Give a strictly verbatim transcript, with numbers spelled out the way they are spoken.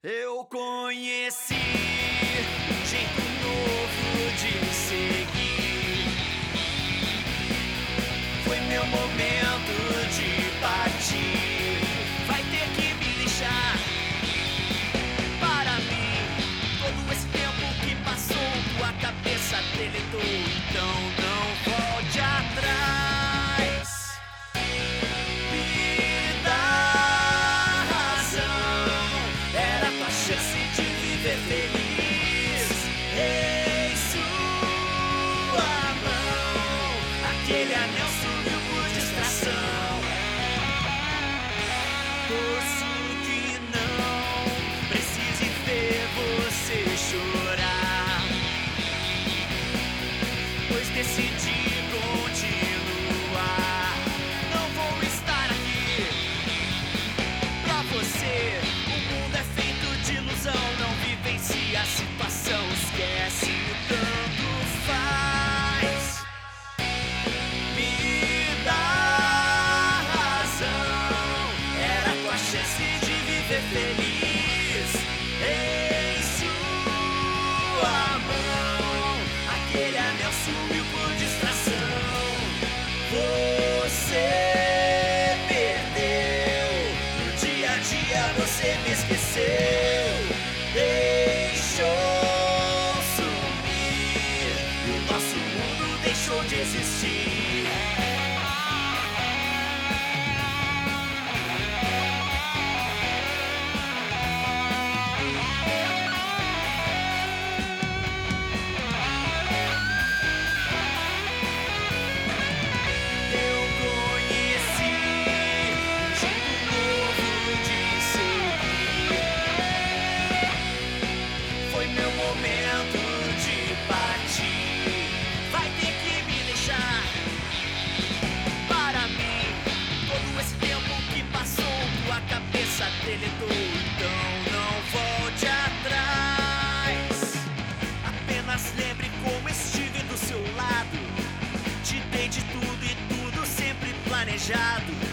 Eu conheci um jeito novo de seguir. Foi meu momento de partir. Vai ter que me deixar. Para mim, todo esse tempo que passou, tua cabeça deletou. Então não volte atrás. Me dá razão. Era tua chance de viver feliz. Em sua mão, aquele anel sumiu por distração. Torço que não precise ver você chorar, pois decidi continuar. Não vou estar aqui pra você. O mundo é feito de ilusão. Não vivencia a situação. Esquece, tanto faz. Me dá razão. Era tua chance de viver feliz. Em sua mão, aquele anel sumiu por distração. Você perdeu. No dia a dia você me esqueceu. Deixou sumir. E o nosso mundo deixou de existir. Eu conheci um jeito novo de seguir. Foi meu momento de partir. Vai ter que me deixar. Para mim, todo esse tempo que passou, tua cabeça deletou. Então não volte atrás. Apenas lembre como estive do seu lado. Te dei de tudo e tudo sempre planejado.